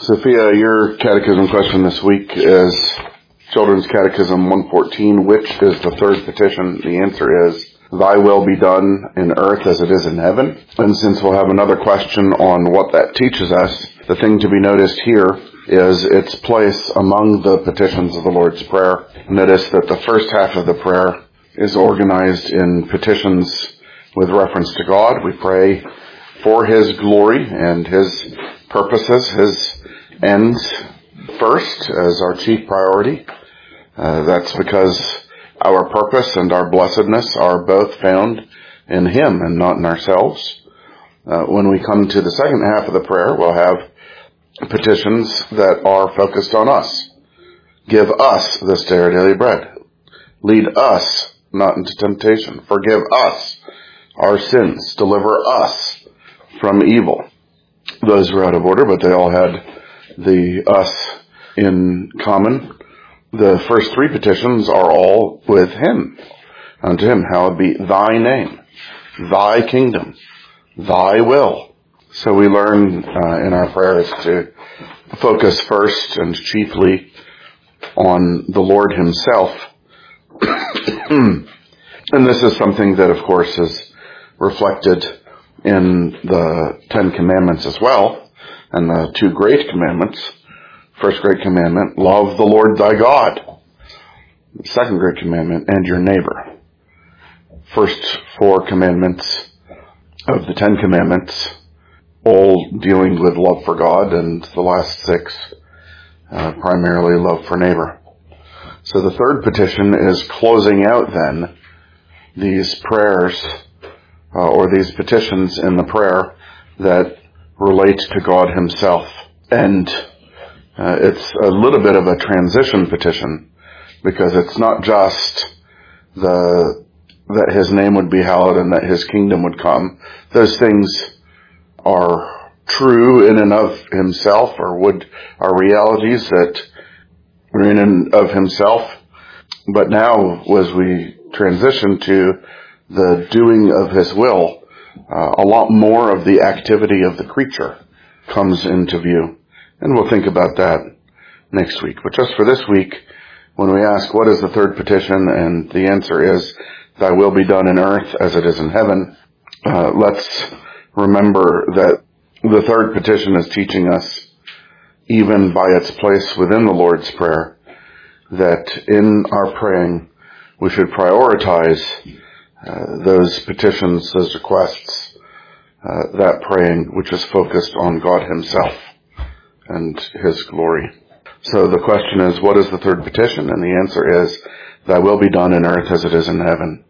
Sophia, your catechism question this week is Children's Catechism 114. Which is the third petition? The answer is, Thy will be done in earth as it is in heaven. And since we'll have another question on what that teaches us, the thing to be noticed here is its place among the petitions of the Lord's Prayer. Notice that the first half of the prayer is organized in petitions with reference to God. We pray for His glory and His purposes, His ends first as our chief priority. That's because our purpose and our blessedness are both found in Him and not in ourselves. When we come to the second half of the prayer, we'll have petitions that are focused on us. Give us this day our daily bread. Lead us not into temptation. Forgive us our sins. Deliver us from evil. Those were out of order, but they all had the us in common. The first three petitions are all with Him. Unto Him, hallowed be Thy name, Thy kingdom, Thy will. So we learn in our prayers to focus first and chiefly on the Lord Himself. And this is something that, of course, is reflected in the Ten Commandments as well, and the two great commandments. First great commandment, love the Lord thy God. Second great commandment, and your neighbor. First four commandments of the Ten Commandments, all dealing with love for God, and the last six, primarily love for neighbor. So the third petition is closing out then these prayers, or these petitions in the prayer that relate to God Himself. And it's a little bit of a transition petition, because it's not just that His name would be hallowed and that His kingdom would come. Those things are true in and of Himself, or are realities that are in and of Himself. But now, as we transition to the doing of His will, a lot more of the activity of the creature comes into view. And we'll think about that next week. But just for this week, when we ask what is the third petition, and the answer is, Thy will be done in earth as it is in heaven, let's remember that the third petition is teaching us, even by its place within the Lord's Prayer, that in our praying we should prioritize those petitions, those requests, that praying which is focused on God Himself and His glory. So the question is, what is the third petition? And the answer is, Thy will be done in earth as it is in heaven.